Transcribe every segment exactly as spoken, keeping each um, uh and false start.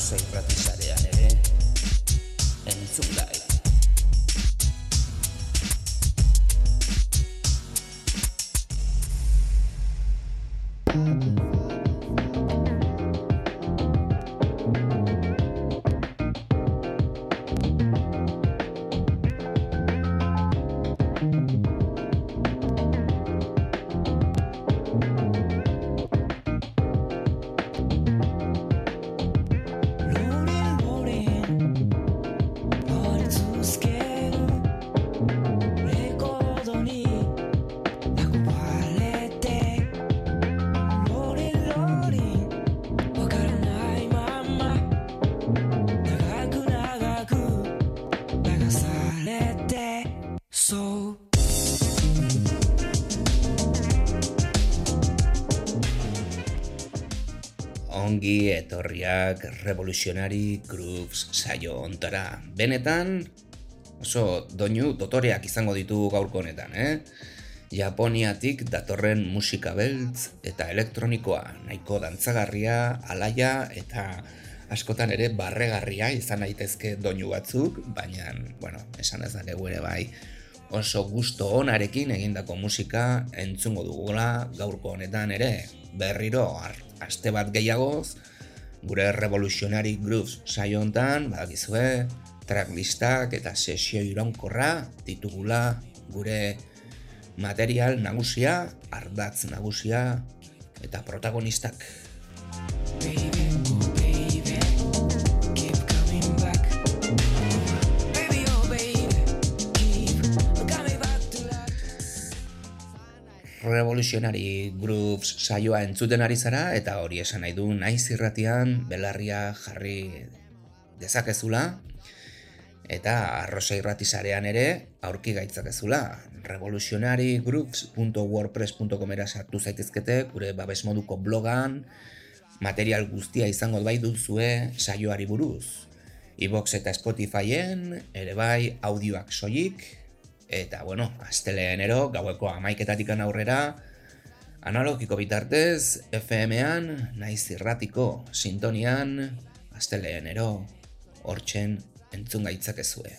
arroza irratizarean ere entzun gai. Ongi etorriak Revolutionary Grooves saio ontara. Benetan oso doinu dotoreak izango ditugu gaurko honetan, eh? Japoniatik datorren musika beltz eta elektronikoa, nahiko dantzagarria, alaia eta askotan ere barregarria izan daitezke doinu batzuk, baina, bueno, esan ez dut ere bai, oso gusto onarekin egindako musika entzungo dugula gaurko honetan ere, berriro aste bat gehiagoz, gure Revolutionary Grooves saio hontan, badakizue, tracklistak eta sesio iraunkorra ditugula gure material nagusia, ardatz nagusia eta protagonistak. Revolutionary Grooves saioa entzuten ari zara eta hori esan nahi du naiz irratian belarria jarri dezakezula eta arroza irratizarean ere aurki gaitzakezula. revolutionary grooves punto wordpress punto comera sartu zaitezkete gure babes moduko blogan material guztia izango bai duzue saioari buruz. iVoox eta Spotifyen ere bai audioak soilik. Eta, bueno, astelehenero, gaueko hamaiketatik aurrera, analogiko bitartez, F M-an, naiz irratiko sintonian, astelehenero, hortzen entzun gaitzakezue.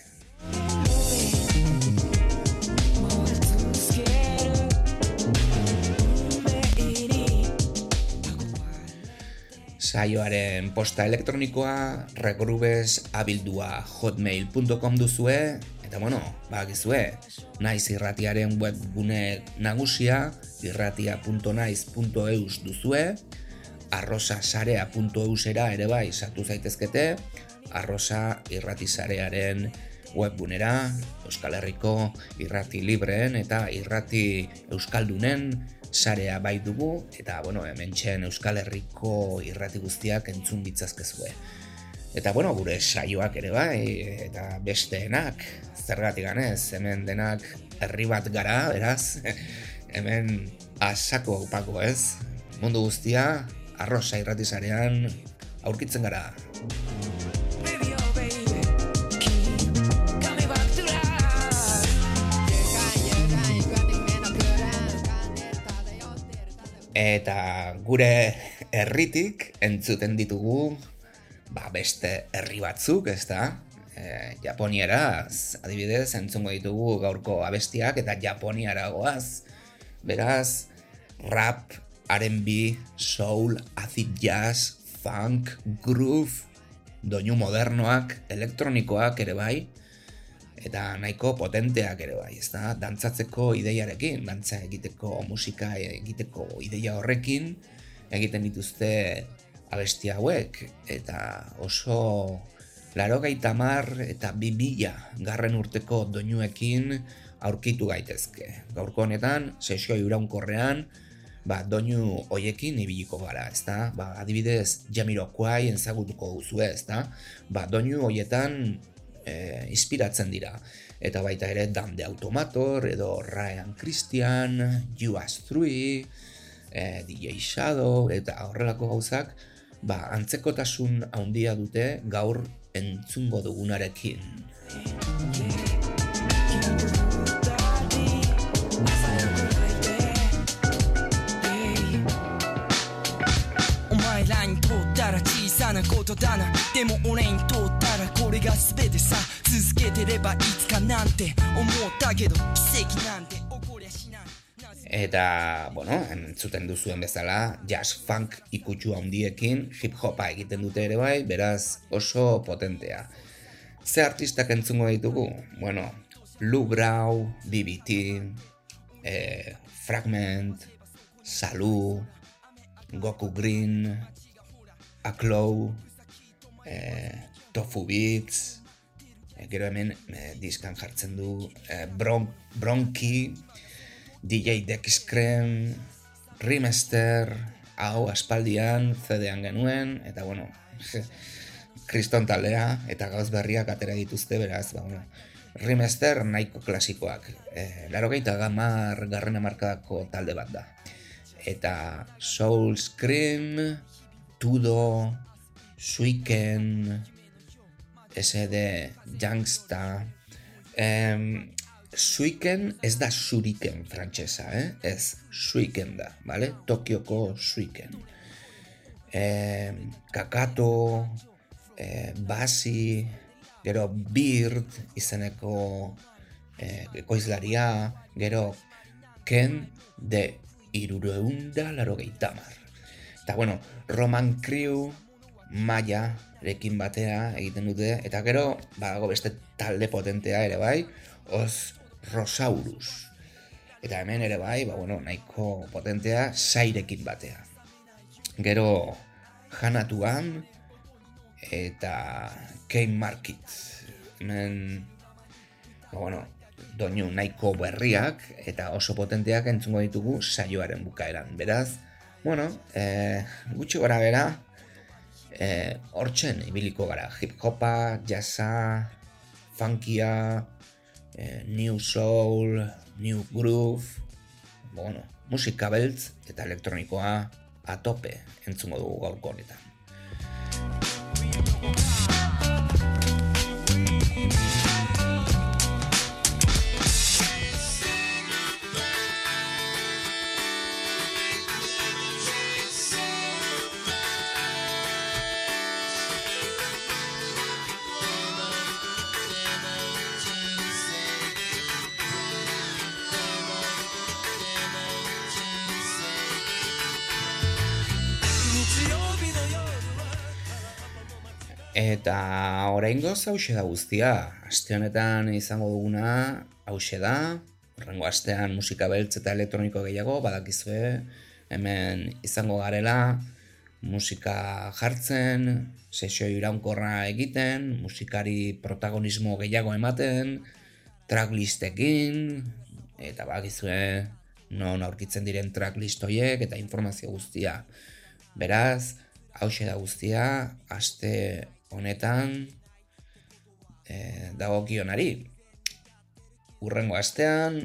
Saioaren posta elektronikoa, regrooves abildua hotmail punto com duzue, eta bueno, bakizue, naiz irratiaren webgune nagusia, irratia punto naiz punto eus duzue, arrozasarea punto eusera ere bai sartu zaitezkete, arroza irratizarearen webgunera, Euskal Herriko irrati libreen eta irrati euskaldunen sarea bai dugu, eta bueno, hementxen Euskal Herriko irrati guztiak entzun ditzazkezue. Eta bueno, gure saioak ere bai, eta besteenak, zergatik ganez, hemen denak herri bat gara, beraz, hemen asako pako ez, mundu guztia, arroza irratizarean aurkitzen gara. Eta gure herritik entzuten ditugu ba beste herri batzuk, ezta? E, Japonieraz, adibidez, entzungo ditugu gaurko abestiak eta Japoniara goaz. Beraz, rap, R and B, soul, acid jazz, funk, groove, doinu modernoak, elektronikoak ere bai, eta nahiko potenteak ere bai, ezta? Dantzatzeko ideiarekin, dantza egiteko, musika egiteko ideia horrekin, egiten dituzte abesti hauek, eta oso laurogeita hamar eta bi mila garren urteko doinuekin aurkitu gaitezke. Gaurko honetan, sesio iraunkorrean, ba, doinu hoiekin ibiliko gara, ezta? Ba, adibidez, Jamiroquai ezagutuko duzu, ezta? Ba, doinu hoietan e, inspiratzen dira. Eta baita ere Dan the Automator, edo Ryan Christian, U S three, e, D J Shadow, eta horrelako gauzak, ba, antzekotasun handia dute gaur entzungo dugunarekin. にとったら小さなことだなでも俺にとったらこれが全てさ続けてればいつかなんて思ったけど奇跡なんて起こりゃしない Eta, bueno, entzuten duzuen bezala, jazz funk ikutsu handiekin hip-hopa egiten dute ere bai, beraz oso potentea. Ze artistak entzungo ditugu? Bueno, Lou Brau, B B T, eh, Fragment, Salou, Goku Green, Aklow, eh, Tofu Beats, eh, gero hemen eh, diskan jartzen du eh, Bron Bronki, D J Dexcrem, Rimester, hau aspaldian C D-an genuen, eta bueno, kriston taldea, eta gauz berriak atera dituzte, beraz, ba, bueno, Rimester nahiko klasikoak, eh, larogeita gamar garren hamarkadako talde bat da. Eta Soul Scream, Tudo, Suiken, S D Youngsta, em, Suiken ez da Shuriken frantsesa, eh? Ez, Suiken da, vale? Tokioko Suiken. Eh, Kakato, eh, Basi, gero Bird izeneko eh, ekoizlaria, gero Ken de Irureunda larogeita hamar. Eta bueno, Roman Crew, Maya, rekin batea egiten dute, eta gero, badago beste talde potentea ere bai, Os Rosaurus. Eta hemen ere bai, ba, bueno, nahiko potentea, Sairekin batea. Gero, Hanatuan, eta Kane Market. Hemen, ba, bueno, doinu nahiko berriak, eta oso potenteak entzungo ditugu saioaren bukaeran. Beraz, bueno, eh, gutxi gara bera, eh, hortzen ibiliko gara. Hip-hopa, jazza, funkia, eh, new soul, new groove, bueno, musika beltz eta elektronikoa a tope entzungo dugu gaurko honetan. Eta oraingoz hauxe da guztia. Aste honetan izango duguna hauxe da. Horrengo astean musika beltz eta elektroniko gehiago badakizue. Hemen izango garela musika jartzen, sesio iraunkorra egiten, musikari protagonismo gehiago ematen, tracklistekin, eta badakizue non aurkitzen diren tracklist horiek eta informazio guztia. Beraz, hauxe da guztia, aste honetan e, dagokionari. Urrengo astean,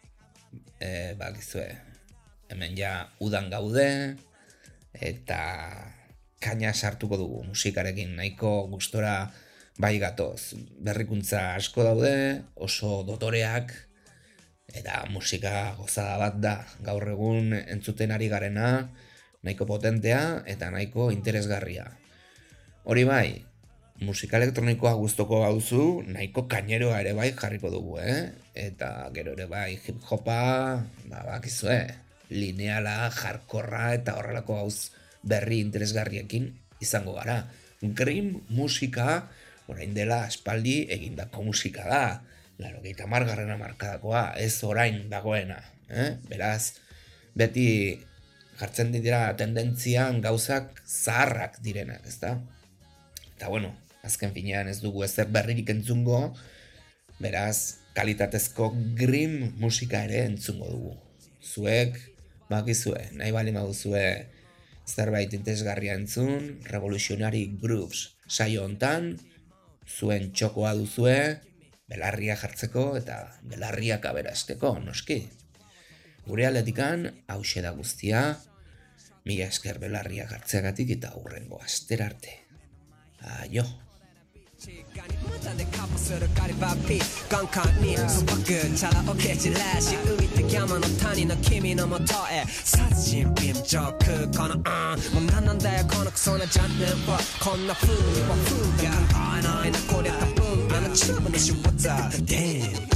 e, bakizue, hemen ja udan gaude, eta kaina sartuko dugu musikarekin, nahiko gustora bai gatoz. Berrikuntza asko daude, oso dotoreak, eta musika gozada bat da. Gaur egun entzuten ari garena, nahiko potentea eta nahiko interesgarria. Hori bai, musika elektronikoa gustoko gauzu, nahiko kaineroa ere bai jarriko dugu, eh? Eta gero ere bai hip-hopa, ba, bakizue, lineala, jarkorra eta horrelako gauz berri interesgarriekin izango gara. Grim musika, orain dela aspaldi egindako musika da. Laurogeita hamar garren hamarkadakoa, ez orain dagoena, eh? Beraz, beti jartzen dira tendentzian gauzak zaharrak direnak, ezta? Eta bueno, azken finean ez dugu ezer berririk entzungo, beraz, kalitatezko grim musika ere entzungo dugu. Zuek, bakizue, nahi bali maduzue zerbait interesgarria entzun, Revolutionary Grooves saio hontan, zuen txokoa duzue, belarria jartzeko eta belarriak aberasteko, noski. Gure aldetikan, hauxe da guztia, mila esker belarriak hartzeagatik eta hurrengo astera arte. Aio! するガリバーピー眼下にそばくチャラを蹴散らし海って山の谷の君のもとへ殺人ビーム上空このうんもう何なんだよこのクソなジャンルはこんな風には風が合えないなこれ多分あのチューブの仕業 Damn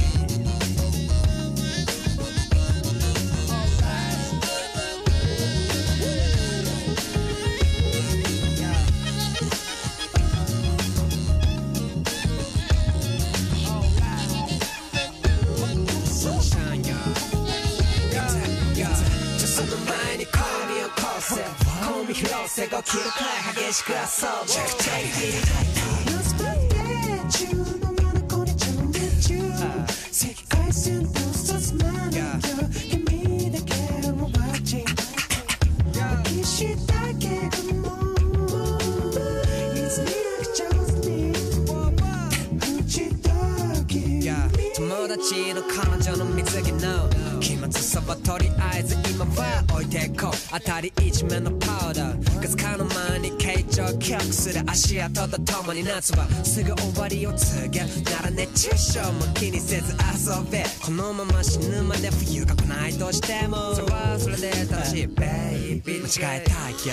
広瀬が切るくらい激しく遊ぶチェックチェック Let's play it 中のまなこにちゃんでちゅう赤外線とさまなよ君だけを watching 歴史だけがもういつになく上手に打ち解き友達の彼女の水着の期末さはとりあえず今は置いてこう当たり一面のパウダーガスカの前に形状記憶する足跡とともに夏はすぐ終わりを告げなら熱中症も気にせず遊べこのまま死ぬまで冬が来ないとしてもそれはそれで楽しいベイビー間違えたいよ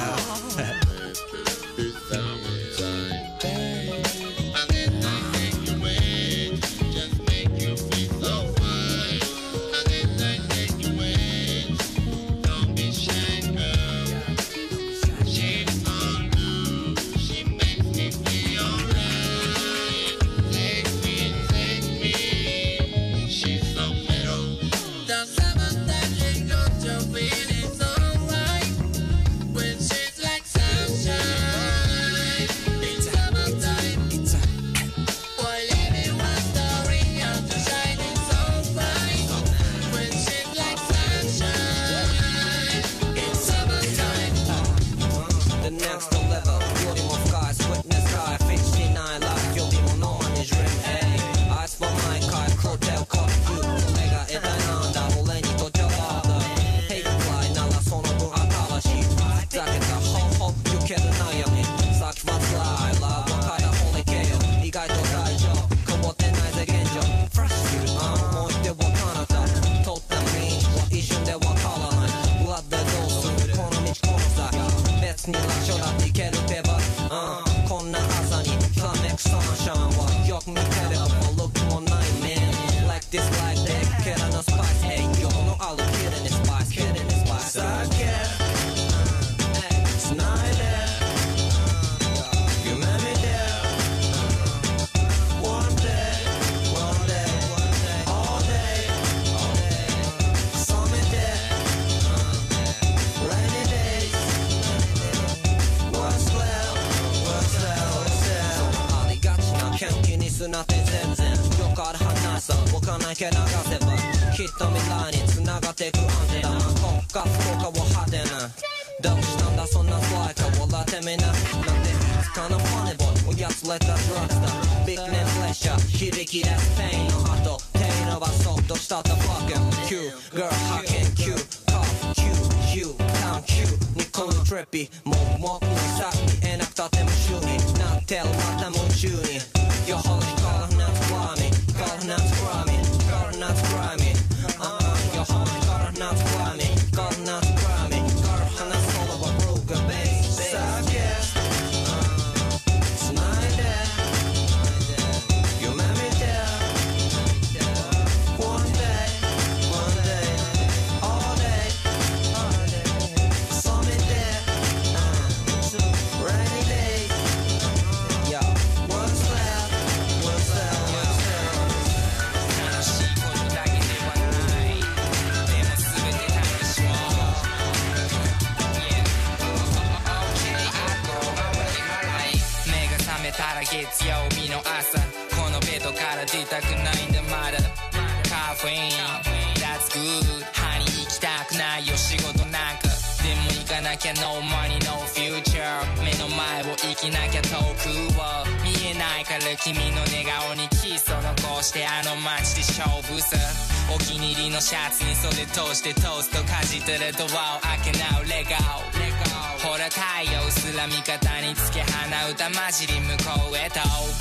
シャツに袖通してトーストかじってるドアを開けなうレゴほら太陽すら味方につけ放うたまじり向こうへと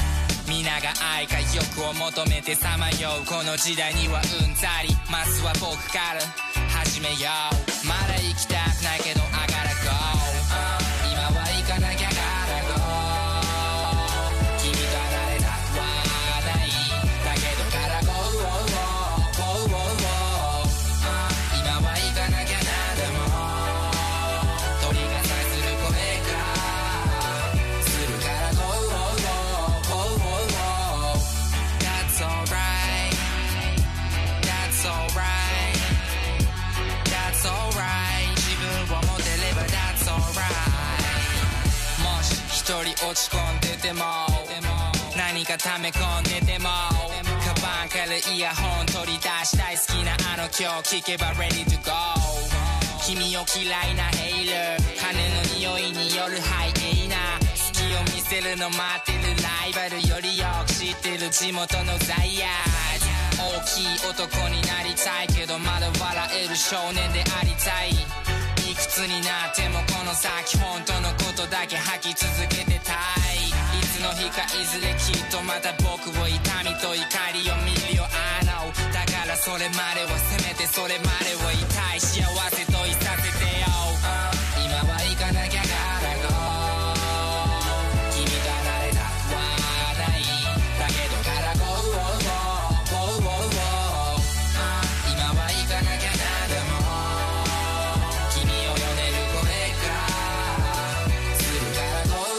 皆が愛か欲を求めてさまようこの時代にはうんざりまずは僕から始めようまだ行きたくないけど I gotta go、uh、今は行かなきゃ gotta go 君と離れたくはないだけど gotta go、oh, oh, oh, oh、uh、今は行かなきゃなんでも鳥がさえする声がするから go、oh, oh, oh、oh、That's alright That's alright That's alright 自分を持てれば That's alright もし一人落ち込んでても何か溜め込んでてもカバンからイヤホン取り出したい好きなあの曲聴けば Ready to go 君を嫌いなヘイラー金の匂いによるハイエイナ好きを見せるの待ってるライバルよりよく知ってる地元のザイヤー大きい男になりたいけどまだ笑える少年でありたいいくつになってもこの先本当のことだけ吐き続けてたいいつの日かいずれきっとまた僕を痛みと怒りを見るよ I know だからそれまではせめてそれまでをいたい幸せといさせてよ、uh、今は行かなきゃ gotta go 君と離れたくはないだけど gotta go、oh, oh、今は行かなきゃなんでも君を呼んでる声がするから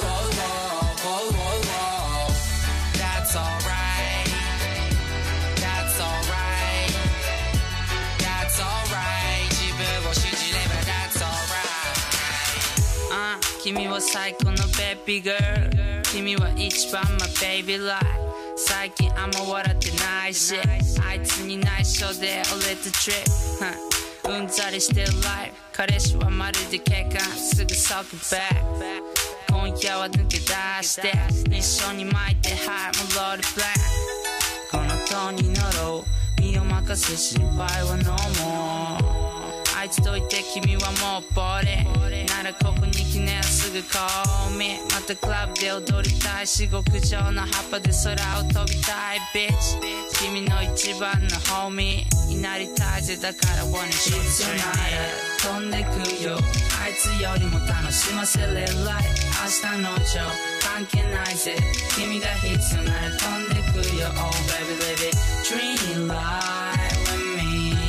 Go、oh, oh、oh、That's alright That's alright That's alright 自分を信じれば That's alright、uh、君は最高のベビーガール君は一番 my baby life最近あんま笑ってないしあいつに内緒で俺とトリップ、うんざりしてるライフ彼氏はまるで警官すぐ即バック今夜は抜け出して一緒に巻いてはいもうロールブラックこの塔に乗ろう身を任せ心配は No moreあいつといて君はもうボレならここに来ねすぐ call me またクラブで踊りたい至極上の葉っぱで空を飛びたい Bitch 君の一番のホーミーになりたいぜだから wanna shoot you なら飛んでくよあいつよりも楽しませれる life 明日のジョー関係ないぜ君が必要なら飛んでくよ Oh baby live it dream life with me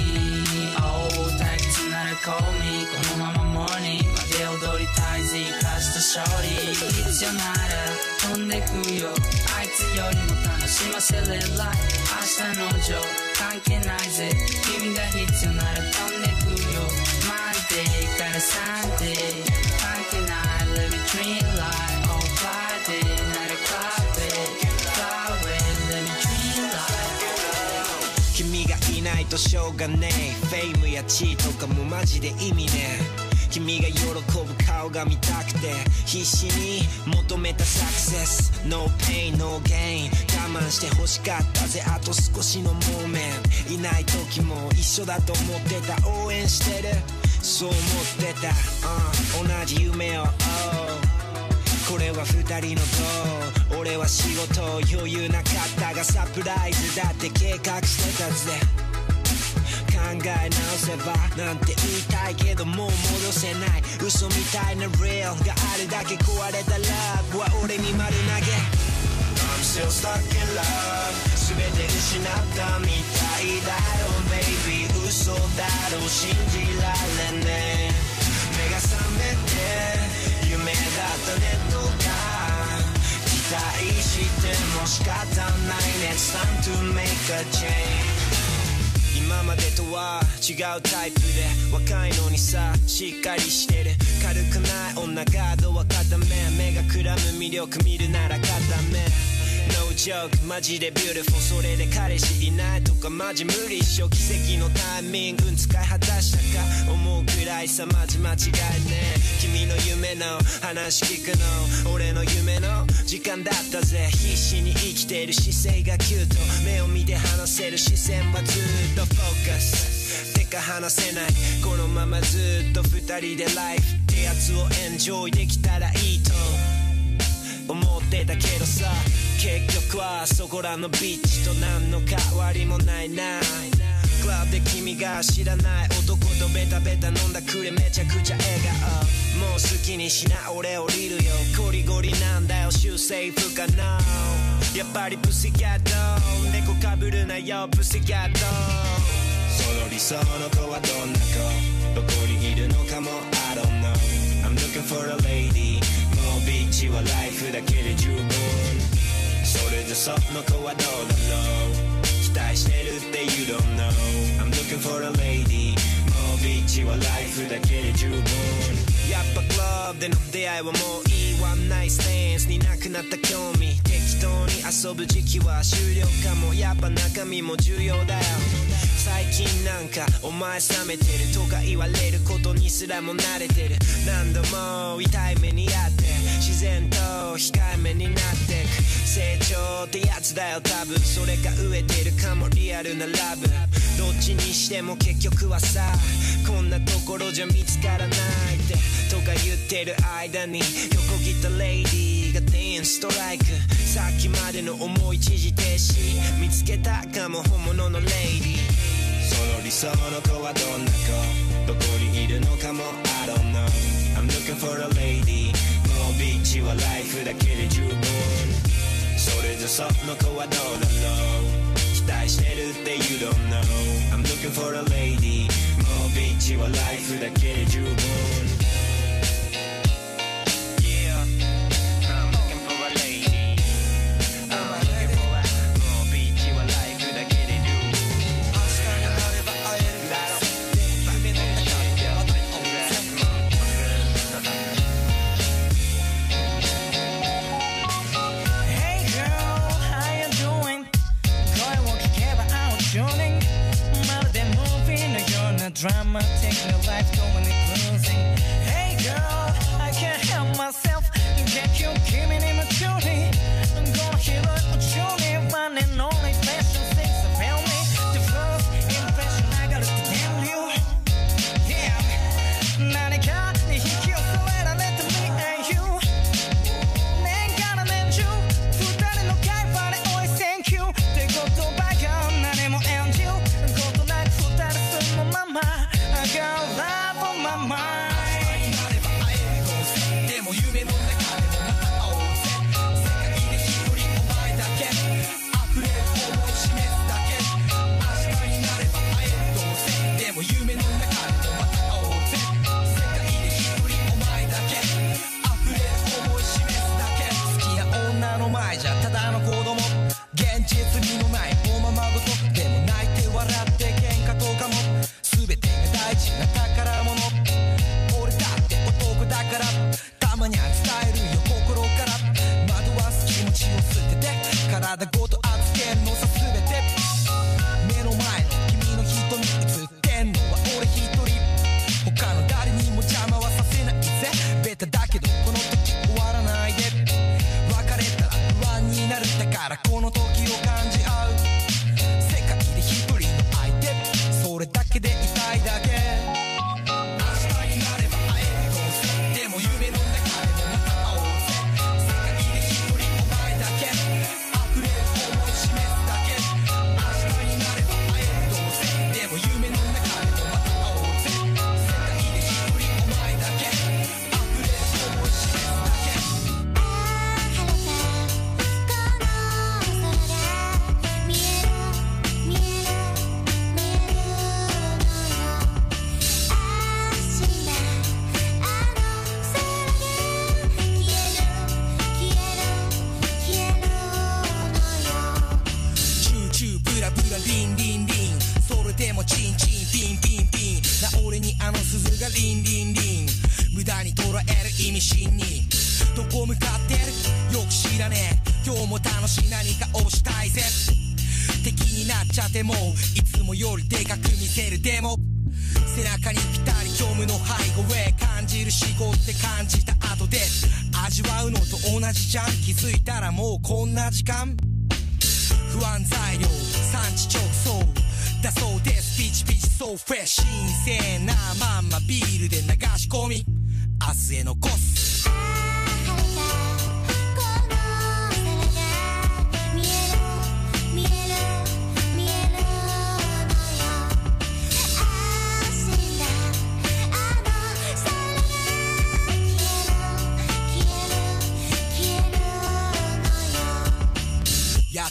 Call me このままモーニングまで踊りたいぜ生かした勝利必要なら飛んでくよあいつよりも楽しませれる life 明日のジョー関係ないぜ君が必要なら飛んでくよ Monday から Sunday 関係ない Live a dream life Oh Friday なら Club it Club it Live a dream life 君がいないとしょうがねえフェイムや地位とかもマジで意味ねえ君が喜ぶ顔が見たくて必死に求めたサクセス No pain no gain 我慢して欲しかったぜあと少しのモーメンいない時も一緒だと思ってた応援してるそう思ってた、uh、同じ夢を、oh、これは二人の塔俺は仕事余裕なかったがサプライズだって計画してたぜ考え直せばなんて言いたいけどもう戻せない嘘みたいな real があるだけ壊れたラブは俺に丸投げ I'm still stuck in love 全て失ったみたいだよ baby 嘘だろ信じられねえ目が覚めて夢だったネットが期待しても仕方ないね It's time to make a change今までとは違うタイプで若いのにさしっかりしてる軽くない女ガードは固め目がくらむ魅力見るなら固め No joke マジで beautiful それで彼氏いないとかマジ無理っしょ奇跡のタイミング使い果たしたか思うくらいさマジ間違いね君の夢の話聞くの俺の夢の時間だったぜ必死に生きてる姿勢がキュート目を見て話せる視線はずっとフォーカスてか話せないこのままずっと二人でライフってやつをエンジョイできたらいいと思ってたけどさ結局はそこらのビッチと何の変わりもないな。クラブで君が知らない男とベタベタ飲んだくれめちゃくちゃ笑顔。もう好きにしな俺降りるよ。ゴリゴリなんだよ修正不可能。やっぱりプシキャット猫かぶるなよプシキャット。その理想の子はどんな子どこにいるのかも I don't know I'm looking for a lady もうビーチはライフだけで十分。それでその子はどうだろう期待してるって You don't know I'm looking for a lady もうビーチはライフだけで十分。やっぱクラブでの出会いはもういいワンナイステンスになくなった興味。適当に遊ぶ時期は終了かも。やっぱ中身も重要だよ。最近なんかお前冷めてるとか言われることにすらも慣れてる。何度も痛い目にあって自然と控えめになってく。成長ってやつだよ多分。それか飢えてるかもリアルなラブ。どっちにしても結局はさこんなところじゃ見つからないってとか言ってる間に横切ったレイディーがテンストライク。さっきまでの思い一時停止見つけたかも本物のレイディー。その理想の子はどんな子どこにいるのかも I don't know I'm looking for a lady もうビーチはライフだけで十分。それじゃその子はどうだろう期待してるって You don't know I'm looking for a lady もうビーチはライフだけで十分。 Drama, taking a life, going and cruising. Hey girl, I can't help myself. Get you, give me the opportunity. I'm gonna hear the opportunity. One and only fashion things about me. The first impression I gotta tell you. Yeah, 何かに引き寄せられて me and you. 年から年中、二人の会話で always thank you. って言葉が何も演じることなく二人そのまま。I got love on my mind 明日になれば会えるどうせでも夢の中でもまた会おうぜ世界で一人お前だけ溢れる想い示すだけ明日になれば会えるどうせでも夢の中でもまた会おうぜ世界で一人お前だけ溢れる想い示すだけ好きな女の前じゃただの子供現実味のないおままごとでも泣いて笑って喧嘩とかも全てが大事な宝物俺だって男だからたまには伝えるよ心から惑わす気持ちを捨てて体ごと預けるのさ全て目の前の君の瞳映ってんのは俺一人他の誰にも邪魔はさせないぜベタだけどこの時終わらないで別れたら不安になるだからこの時を感じ合う世界で一人の相手それだけでいたいだけ明日になれば会えるどうせでも夢の中でもまた会おうぜ世界で一人お前だけ溢れる想い示すだけ明日になれば会えるどうせでも夢の中でもまた会おうぜ世界で一人お前だけ溢れる想い示すだけ晴れたこの空が見える見える見えるのよ明日あの空が消える消える消えるのよチューチューブラブラリンリンリンそれでもチンチンピンピンピンな俺にあの鈴がリンリンリン無駄に捉える意味深にどこ向かってるよく知らねえ今日も楽しい何かをしたいぜ敵になっちゃってもいつもよりでかく見せるでも背中にぴたり虚無の背後へ感じる死後って感じた後で味わうのと同じじゃん気づいたらもうこんな時間不安材料産地直送だそうですピチピチそうフレッシュ新鮮なまんまビールで流し込み明日へ残す晴れたこの空が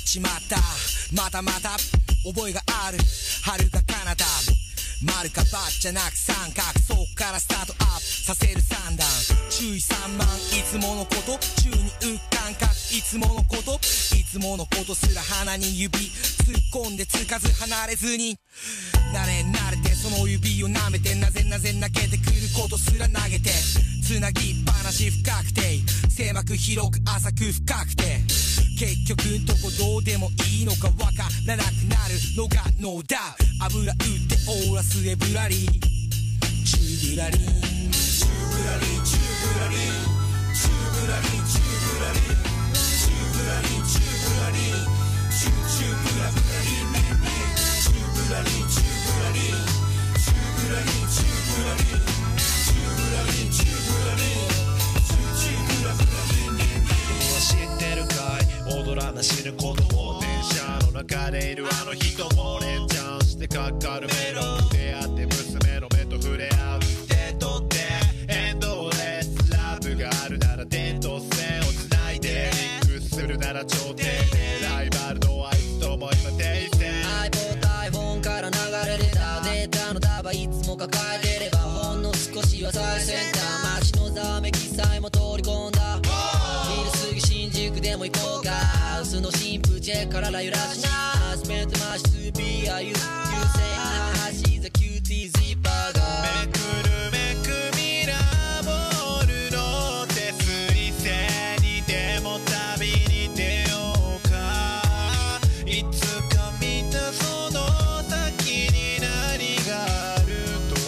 ちまった。またまた覚えがある。遥か彼方丸か×じゃなく三角、そっからスタートアップさせる三段。注意散漫いつものこと、宙に浮く感覚いつものこと、いつものことすら鼻に指突っ込んでつかず離れずに、慣れ慣れてその指を舐めて、なぜなぜ泣けてくることすら投げて、つなぎっぱなし深くて狭く広く浅く深くて、結局んとこどうでもいいのかわからなくなるのがノーダウト。油打ってオーラスへぶらりチューブラリンチューブラリンチューブラリンチューブラリンチューブラリンチューブラリンチューブラリンチューチューブラブラリンメンメンチューブラリンチューブラリンチューブラリンチューブラリンチューブラリンチューブラリンチューチューブラブラリンメンメン。 知ってるかい踊らな死ぬ子供、電車の中でいるあの人も連チャンしてかかるメロン、出会って娘の目と触れ合う手と手、エンドレスラブがあるなら点と線をつないで、リンクするなら頂点で、ライバルのあいつとも今停戦。 iPod、iPhone から流れ出たデータの束いつも抱えてれば、ほんの少しは最先端、街のざわめきさえも通り込んだ。昼過ぎ新宿でも行こうか、ハウスの新風チェックから揺らしな、I spent my to be a you, you say nah, she's a cutie zipper girl。 めくるめくミラーボールの手すり線にでも旅に出ようか、いつか見たその先に何があると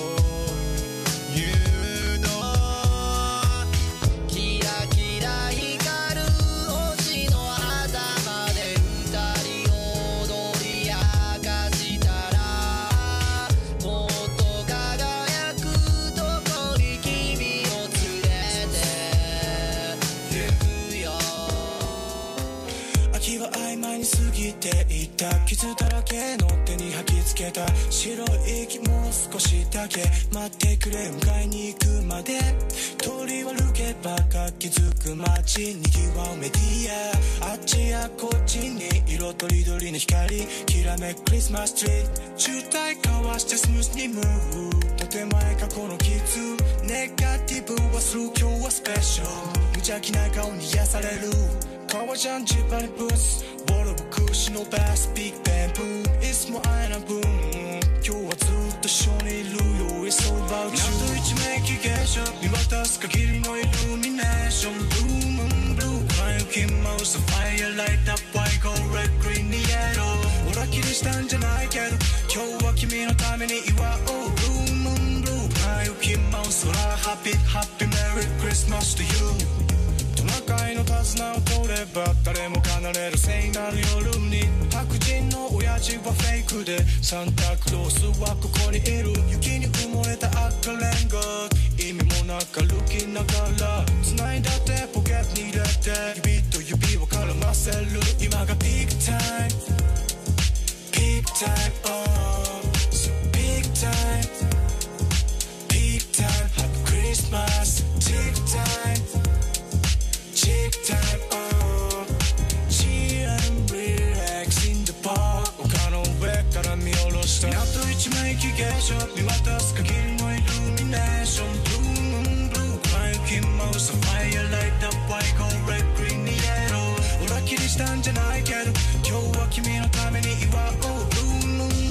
いうの、 キラキラ光る星の頭で二人踊り明かしたら、もっと輝くとこに君を連れて行くよ。 秋は曖昧に過ぎていった、傷だらけの手に吐きつけた白い息、もう少しだけ待ってくれ、迎えに行くまで。通り歩けば活気づく街、にぎわうメディア、あっちやこっちに色とりどりの光、きらめくクリスマスツリー、渋滞かわしてスムーズにムーブ、とて前過去の傷、ネガティブはスルー、今日はスペシャル、無邪気な顔に癒される、革ジャンジーパニブース、ボロブクシのバス、ビッグベンブー、いつもあえな分、今日はずっと一緒にいるよ、It's all about you。 なんと一面気化粧見渡す限りのイルミネーション、ブルームンブルー、前行きマウス、ファイアライトアップ、ワイゴーレッドグリーンにイエロー、オラキリしたんじゃないけど今日は君のために祝おう、ブルームンブルー、前行きマウス、空ハッピーハッピーメリークリスマスと You。トナカイの手綱を取れば誰も離れる聖なる夜に、白人の親父はフェイクでサンタクロースはここにいる、雪に埋もれた赤レンガ、意味もなく歩きながら繋いだ手ポケットに入れて、指と指を絡ませる、今がピークタイム、ピークタイム、oh so ピークタイム、ピークタイム、ハッピークリスマス、ティークタイムTake time, oh Chill and relax in the park 丘の上から見下ろした港一枚息化粧見渡す限りのイルミネーション、ブルームンブルー、前行きマウス、ファイアライトアップ、ワイゴーレッドグリーンにイエロー、オラキリしたんじゃないけど今日は君のために祝おう、ブルームン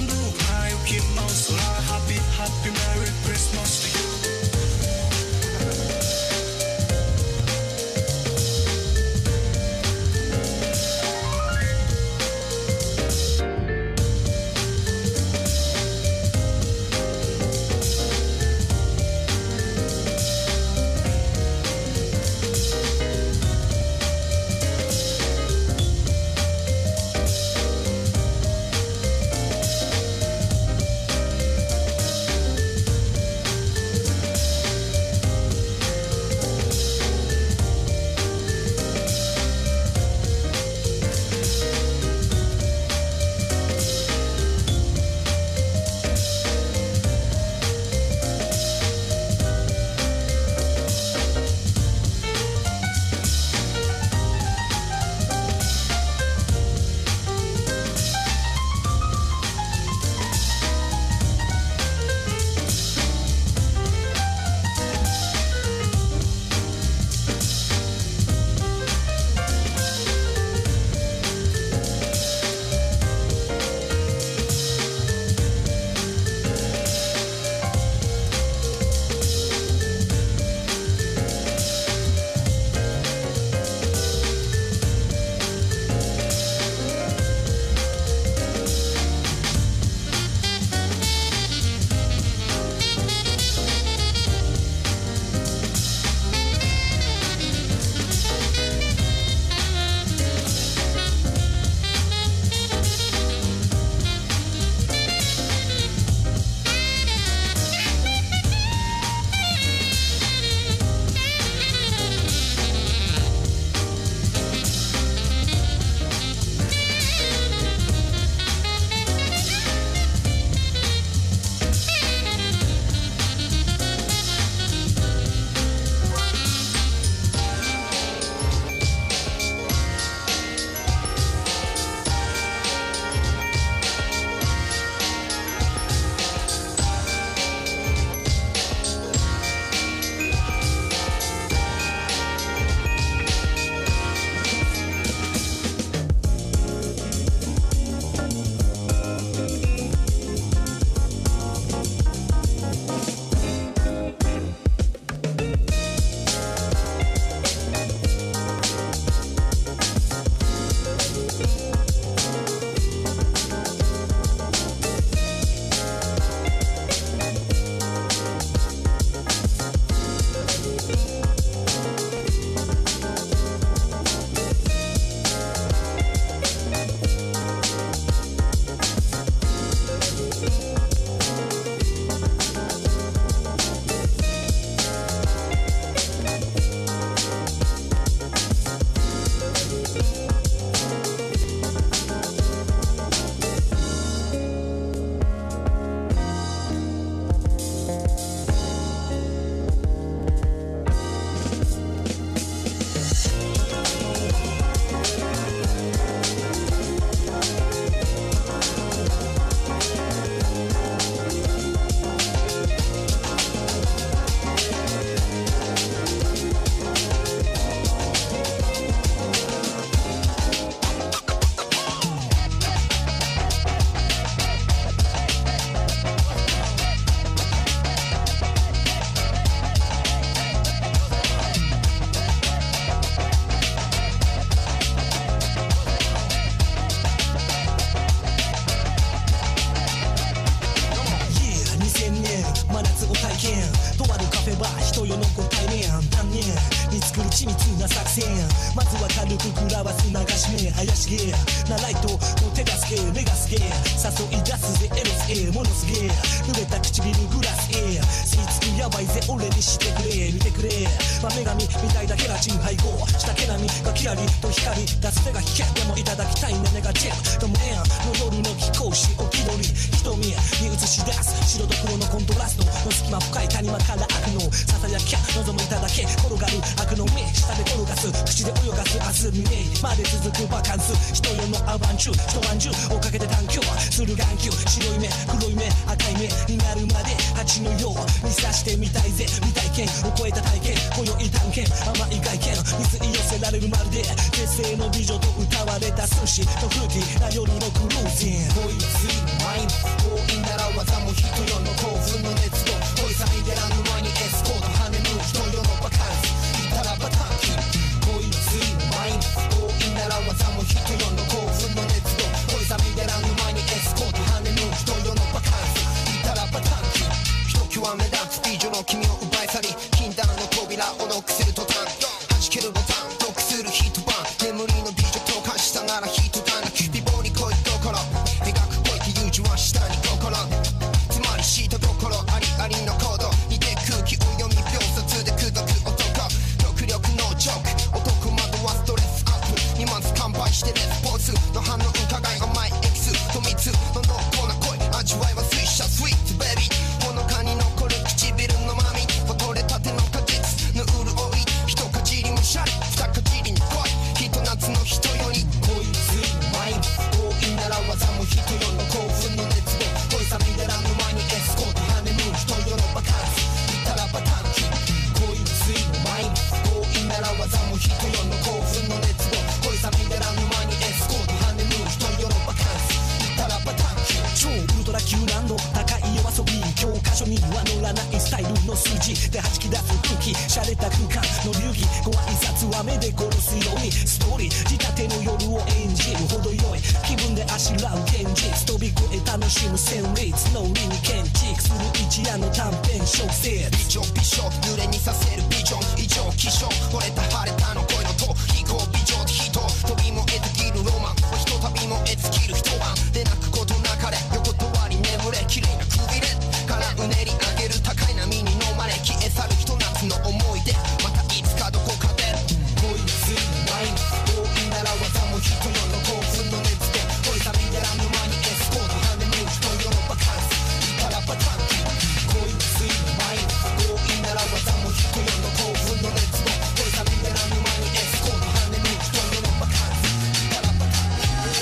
くくらわす流し目怪しげなライトの手助け目がすげえ誘い出すぜエロスえものすげえ濡れた唇グラスえ吸い付くやばいぜ俺にしてくれ見てくれ、まあ、女神みたいだケラチン配合した毛並みがキラリと光り出す手が引けでもいただきたいねネガティブでもエアンの夜の貴公子お気取り瞳に映し出す白と黒のコントラストの隙間深い谷間から悪のささやきゃ望むいただけ転がる悪の目下で転がす口で泳がす明日未明まで続くバカンス人世のアバンチュ一晩中追っかけて探求する眼球白い目黒い目赤い目になるまで蜂のように刺してみたいぜ未体験を超えた体験今宵探検甘い外見水寄せられるまるで絶世の美女と歌われた寿司とフルーティーな夜のクルージング恋するマイン強引なら技も人よの興奮の熱度恋さみでらぬ前にエスコート跳ねる人よのバカンスいたらバタンキ恋するマイン強引なら技も人よの興奮の熱度恋さみでらぬ前にエスコート跳ねる人よのバカンスいたらバタンキひときわ目立つ美女の君を奪い去り禁断の扉をノックする途端弾けるボタンノックする一晩眠りの美女と化したなら一段落美貌に恋心描く恋っていう字は下に心つまりした心ありありの行動にて空気を読み秒殺で口説く男極力のジョーク男まどはストレスアップにまず乾杯してレスポーツの反応伺い甘いエキスと蜜の濃厚な恋味わいは水車スイーツベビーほのかに残る唇のまみ取れたての果実の潤い一かじりむしゃり二かじりに来いひと夏の人より恋するマイン強引なら技も人よの興奮の熱度恋さみでらぬ前にエスコート跳ねる人よのバカンスいたらバタンキ恋するマイン強引なら技も人よの興奮の熱度恋さみでらぬ前にエスコート跳ねる人よのバカンスいたらバタンキ超ウルトラ級難度高い夜遊び教科書には載らないスタイルの数字で弾き出す空気洒落た空間の流儀ご挨拶は目で殺すようにストーリー仕立ての夜を演じる程よい気分であしらう現実飛び越え楽しむ旋律脳裏に建築する一夜の短編小説美女美少濡れにさせるビジョン異常気象惚れた晴れたの恋のと飛行美女人飛びも得尽きるロマンひとたびも得尽きる一晩で泣くことなかれ横たわり眠れ綺麗なくびれからうねり上げる高い波に飲まれ消え去るひと夏の思い出またいつかどこかで恋するマイン強引なら技も人よの興奮の熱で恋さみでらぬ前にエスコート跳ねる人よのバカンスいたらバタンキ恋するマイン強引なら技も人よの興奮の熱で恋さみでらぬ前にエスコート跳ねる人よのバカンスいたらバタンキ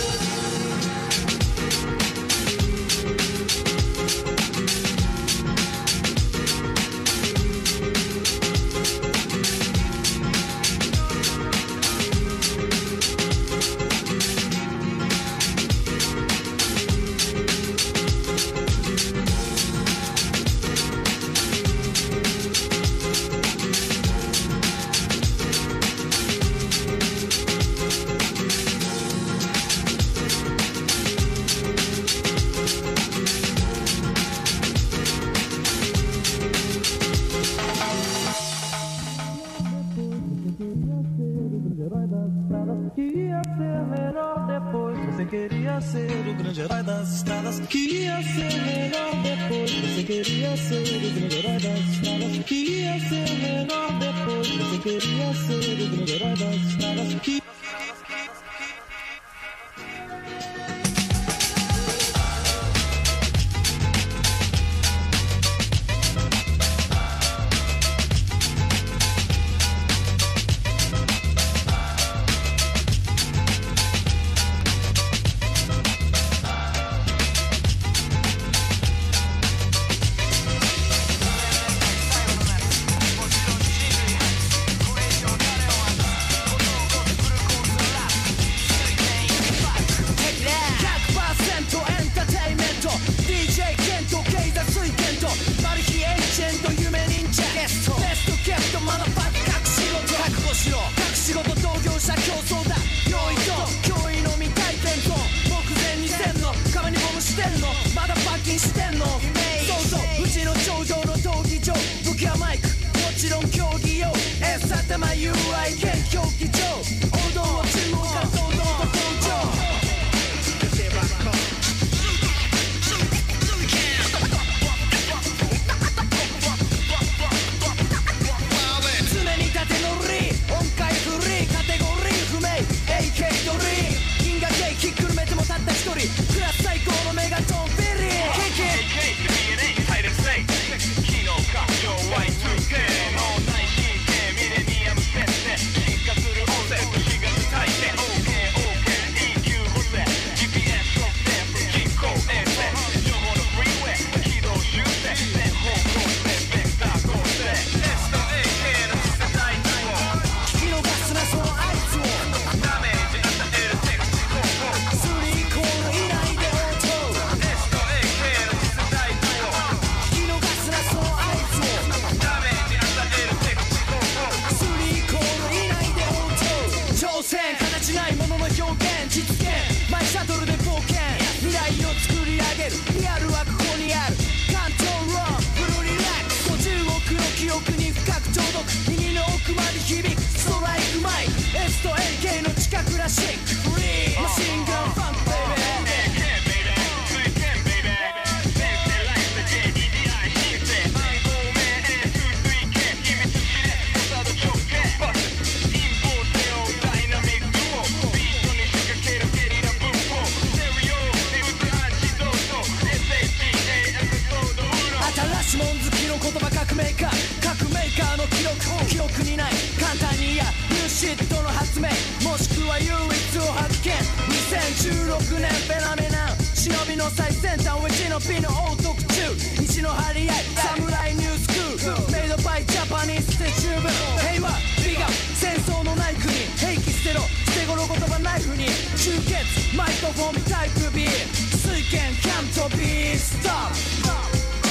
Queria ser melhor depois, você queria ser o grande herói das estradas. Queria ser melhor depois, você queria ser o grande herói das estradas. Queria ser melhor depois, você queria ser o grande herói das estradas. Que... Essa 頭 ユーアイ 兼競技場王道をないものの表現実現マイシャトルで冒険未来を作り上げるリアルはここにあるカントロールフルリラックスごじゅうおくの記憶に深く届く耳の奥まで響くストライクマイ S と エルケー の近くらしいフリーマシンガンファンクベイベー指紋好きの言葉革命家革命家の記録記憶にない簡単にやニューシットの発明もしくは唯一を発見にせんじゅうろくねんフェノメナル忍びの最先端うちの美の王特注石の張り合い侍ニュースクールメイドバイジャパニーズで十分平和美学戦争のない国兵器捨てろ捨て頃言葉ナイフに集結マイクロフォンタイプ B 水拳キャント B ストップ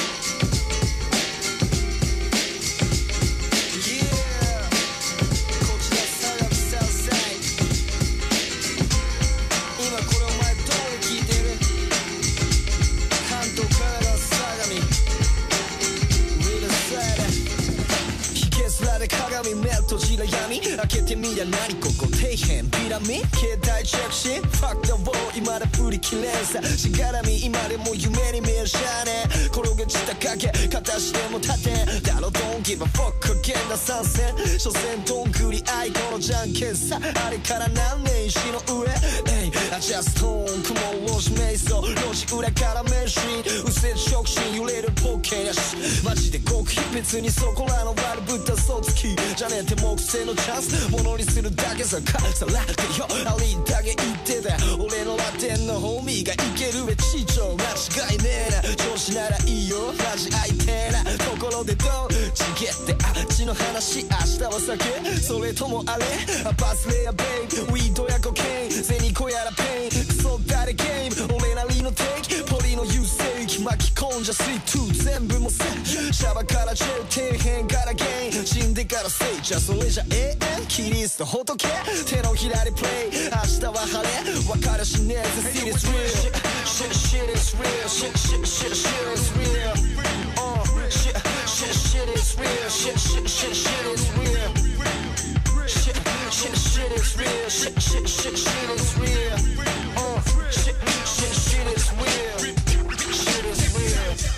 閉じら闇開けてみりゃ何ここ底辺ピラミッド携帯着信ファクターを今だ振り切れんさしがらみ今でも夢に見えるじゃねえ転げ散った影片しても立てだろ Don't give a fuck 危険な参戦所詮どんぐり愛このじゃんけんさあれから何年石の上えいアジャストーン雲ロジ瞑想路地裏から名シーン右折直進揺れるポケやしマジで極秘別にそこらの悪ぶった嘘つきじゃねえって木星のチャンスものにするだけさかさらってよありだけ言ってた俺のラテンのホーミーがいけるべ地長間違いねえな調子ならいいよマジ相手なところでどうちげってあっちの話明日は酒それともあれバスレアベイウィードやコケイン銭子やらペインクソ誰ゲーム俺なりのテイクポリの優勢域巻き込んじゃスイート全部もせシャバからチェル底辺からゲイン死んでからせいじゃそれじゃ永遠キリスト仏手のひらでプレイ明日は晴れ別れしねえぜ Shit is real Shit shit is real Shit shit shit shit is real uh, Shit shit shit is real Shit shit shit shit is real Shit shit shit is real Shit shit shit shit is real uh, Shit shit shit is real Shit is real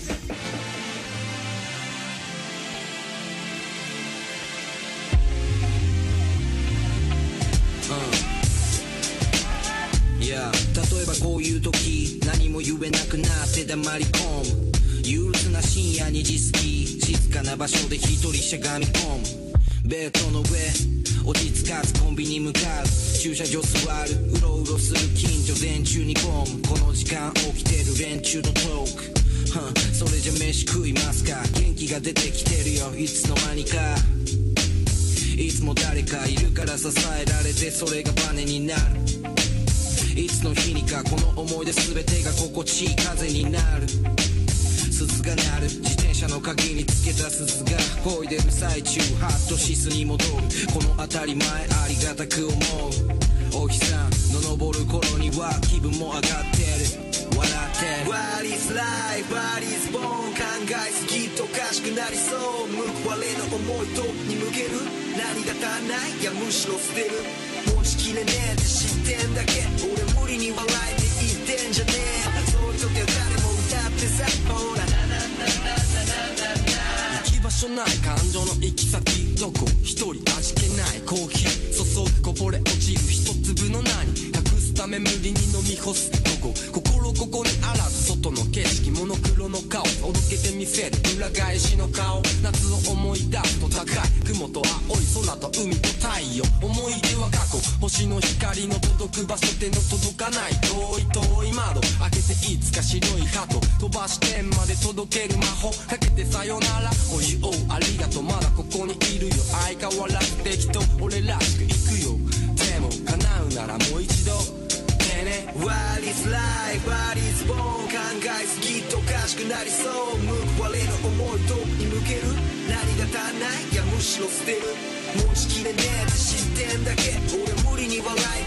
Yeah 例えばこういう時何も言えなくなって黙り込む憂鬱な深夜にジスキー静かな場所で一人しゃがみ込むベッドの上落ち着かずコンビに向かう駐車場座るうろうろする近所電柱に込むこの時間起きてる連中のトーク、huh、それじゃ飯食いますか元気が出てきてるよいつの間にかいつも誰かいるから支えられてそれがバネになるいつの日にかこの思い出全てが心地いい風になる鈴が鳴る自転車の鍵につけた鈴が漕いでる最中ハッとシスに戻るこの当たり前ありがたく思うお日さんの昇る頃には気分も上がってる笑ってる What is life? What is born? 考えすぎとおかしくなりそう報われの思いとに向ける何が足んないいやむしろ捨てる持ちきれねえって知ってんだけ俺無理に笑えて言ってんじゃねえそういう時は誰も歌ってさほら行き場所ない感情の行き先どこ一人味気ないコーヒー注ぐこぼれ落ちる一粒の何隠すため無理に飲み干すどこ心ここにあらず外の景色モノクロの顔おどけてみせる裏返しの顔夏を思い出すと高い雲と青い空と海と太陽思い出は過去星の光の届く場所手の届かない遠い遠い窓開けていつか白い鳩飛ばし点まで届ける魔法かけてさよならおいおうありがとうまだここにいるよ相変わらず適当俺らしく行くよでも叶うならもう一度ね What is life? What is born? 考えすぎとおかしくなりそう報われの思いとに向ける何が足んないいやむしろ捨てる持ちきれねえって知ってんだけ俺無理に笑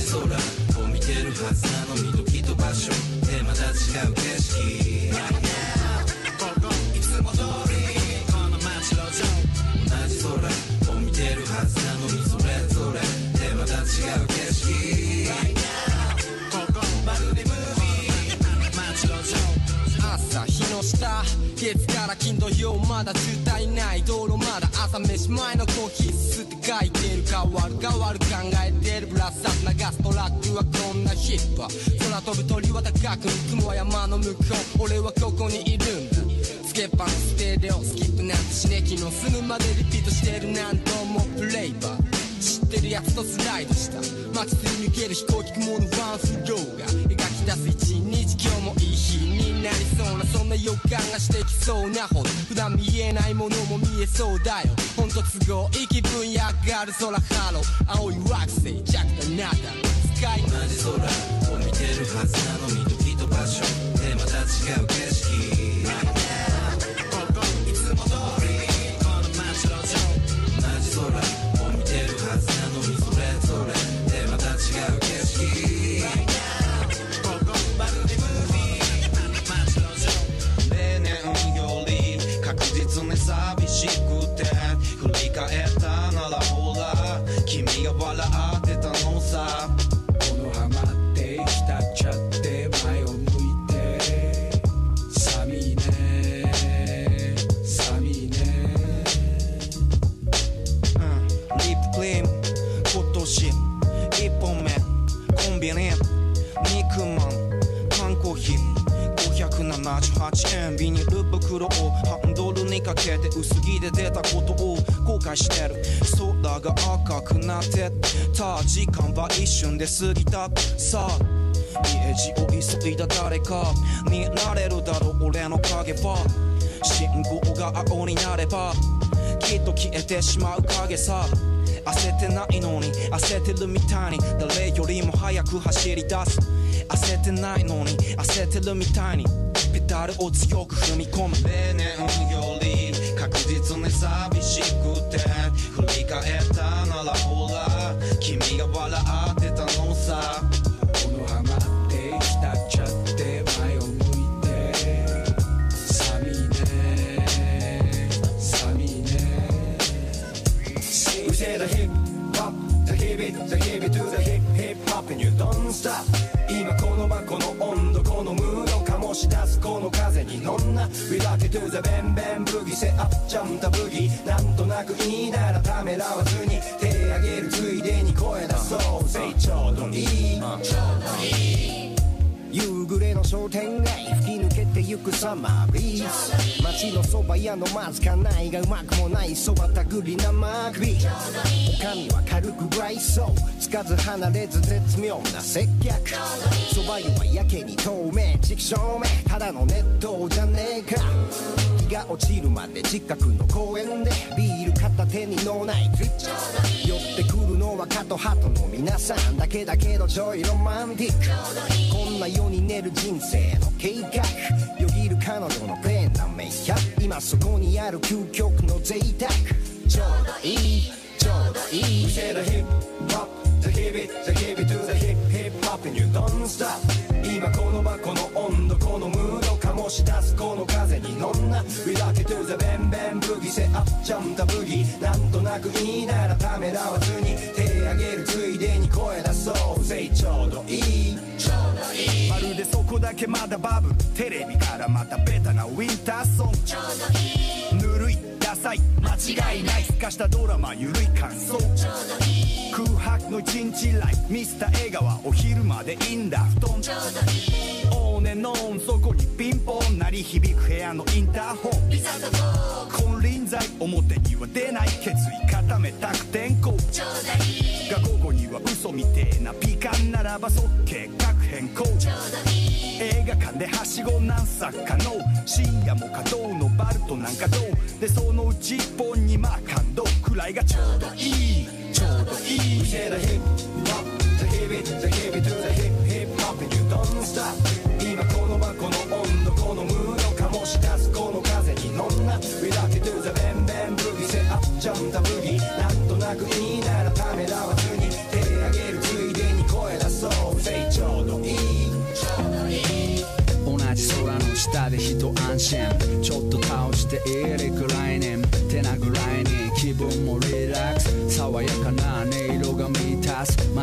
空を見てるはずなのに時と場所でまた違う景色 Right now ここいつも通りこの街路上同じ空を見てるはずなのにそれぞれでまた違う景色 Right now ここまるでムービー街路上朝日の下月から金土曜まだ渋滞ない道路まだ朝飯前のコーヒー吸って書いてる変わる変わる考えてるブラッサー流すトラックはこんなヒップ空飛ぶ鳥は高く雲は山の向こう俺はここにいるんだつけっぱのステレオスキップなんてしね昨日すぐまでリピートしてるなんともプレイバー知ってるやつとスライドした街すり抜ける飛行機雲のワンフローが描き出す一日今日もいい日になりそうなそんな予感がしてきそうなほど普段見えないものも見えそうだよほんと都合いい気分やがる空ハロー青い惑星ジャックなだスカイ同じ空を見てるはずなのに時と場所でまた違う景色 Right now ここいつも通りこの街路上同じ空を見てるはずなのにそれぞれでまた違う景色 Right now ここまるでムービー街路上例年より確実に寂しくて振り返ったならほら君が笑ってたのさこの浜って浸っちゃって前を向いて寒いね寒いね、うん、リップクリーム今年いっぽんめコンビニ肉まん缶コーヒーごひゃくななじゅうはちえんビニール袋をハンドルにかけて薄着で出たことを後悔してる空が赤くなってた時間は一瞬で過ぎたさあ家路を急いだ誰かになれるだろう俺の影は信号が青になればきっと消えてしまう影さ焦ってないのに焦ってるみたいに誰よりも早く走り出す焦ってないのに焦ってるみたいにペダルを強く踏み込む例年より確実に寂しくて振り返ったならほら君が笑ってたのさこの浜って浸っちゃって前を向いて寒いね寒いね We say the hip hop, the hip it, the hip it to the hip hip hop and you don't stop 今この場この温度このムード醸し出すこの風に乗んな We rock it to the bang bang boogie say up jump the boogie なんとなくいいならためらわずに手上げるついでに声出そう Say ちょうどいいちょうどいい夕暮れの商店街吹き抜けてゆくサマーブリーズ街のそば屋のまずかないがうまくもないそばたぐり生首おかみは軽く外装つかず離れず絶妙な接客そば湯はやけに透明畜生めただの熱湯じゃねえか日が落ちるまで近くの公園でビール片手にノーナイト寄ってくるのはカトハトの皆さんだけだけどちょいロマンティックこんな世に寝る人生の計画よぎる彼女のプレーンなメイキャップ今そこにある究極の贅沢ちょうどいいちょうどいい We say the hip hop, the hip it, the hip it to the hip hip hop and you don't stop 今この場この温度このムード醸し出すこの風に乗んな We rock it to the bang bang boogie say up jump the boogie なんとなくいいならためらわずに手上げるついでに声出そう Say ちょうどいいちょうどいいまるでそこだけまだバブルテレビからまたベタなウィンターソングちょうどいいぬるいダサい間違いないすかしたドラマゆるい感想ちょうどいい空白の一日ライフミスター映画はお昼までいいんだ布団ちょうどいいオーネノーンそこにピンポン鳴り響く部屋のインターホンリザード金輪際表には出ない決意固めたく天候ちょうどいいが午後には嘘みてえなピカンならば即計画変更ちょうどいい映画館ではしご何作かの深夜も稼働のバルトなんかどうでそのうち一本にまあ感動くらいがちょうどいいちょうどいい We say the hip hop, the hip it, the hip it to the hip hip hop and you don't stop 今この場この温度このムード醸し出すこの風に乗んな We rock it to the bang bang boogie say up jump the boogie なんとなくいいならためらわずに手上げるついでに声出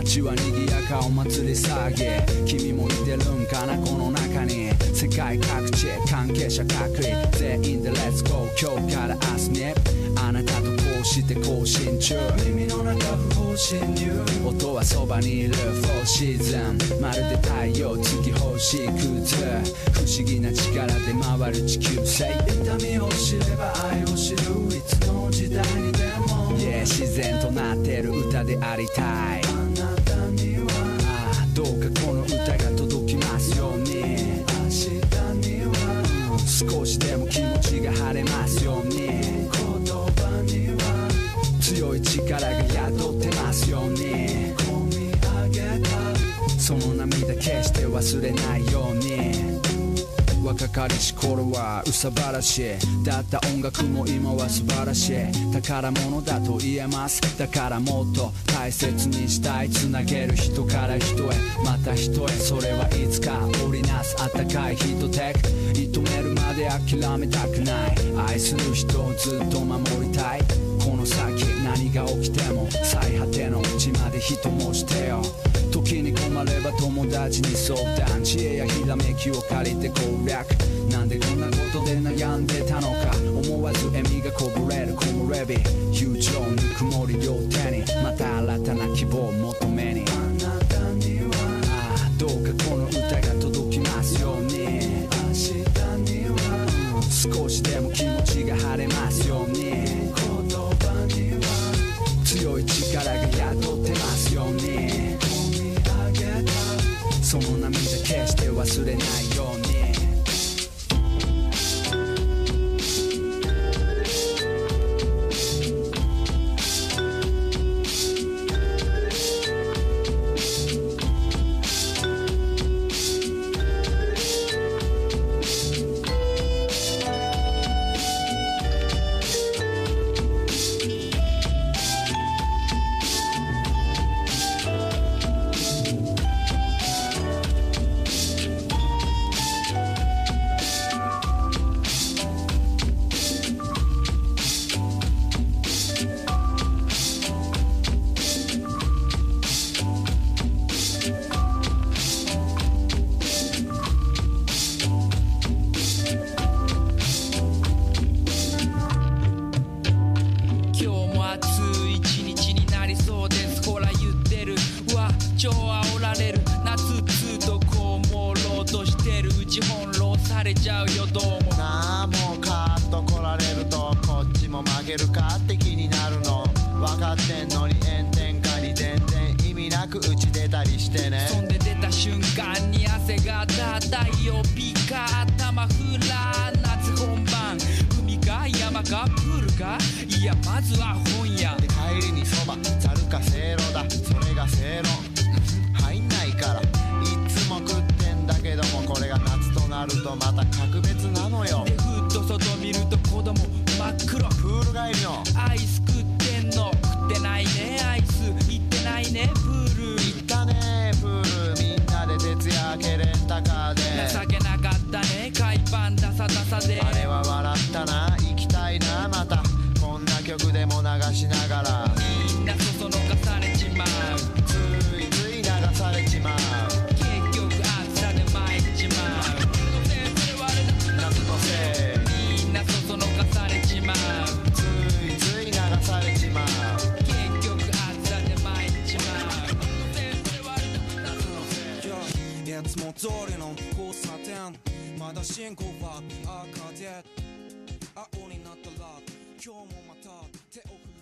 街は賑やかお祭り騒ぎ君もいてるんかなこの中に世界各地関係者各位全員でレッツゴー今日から明日にあなたとこうして更新中耳の中不法侵入音はそばにいるフォーシーズンまるで太陽月星屑不思議な力で回る地球say痛みを知れば愛を知るいつの時代にでも、yeah, 自然となってる歌でありたいあなたにはああどうかこの歌が届きますように明日には、うん、少しでも気持ちが晴れますように言葉には強い力が宿ってますように込み上げたその涙決して忘れないように若かりし頃はうさばらしいだった音楽も今は素晴らしい宝物だと言えますだからもっと大切にしたいつなげる人から人へまた人へそれはいつか織りなすあったかいヒートテック射止めるまで諦めたくない愛する人をずっと守りたいこの先何が起きても最果ての地まで人もしてよ時に困れば友達に相談知恵やひらめきを借りて攻略なんでこんなことで悩んでたのか思わず笑みがこぼれる木漏れ日友情ぬくもり両手にまた新たな希望を求めにあなたにはああどうかこの歌が届きますように明日には、うん、少しでも気持ちが晴れますように言葉には強い力が宿ってますようにその涙決して忘れないようにまだ進行は赤で青になったら今日もまた手を振る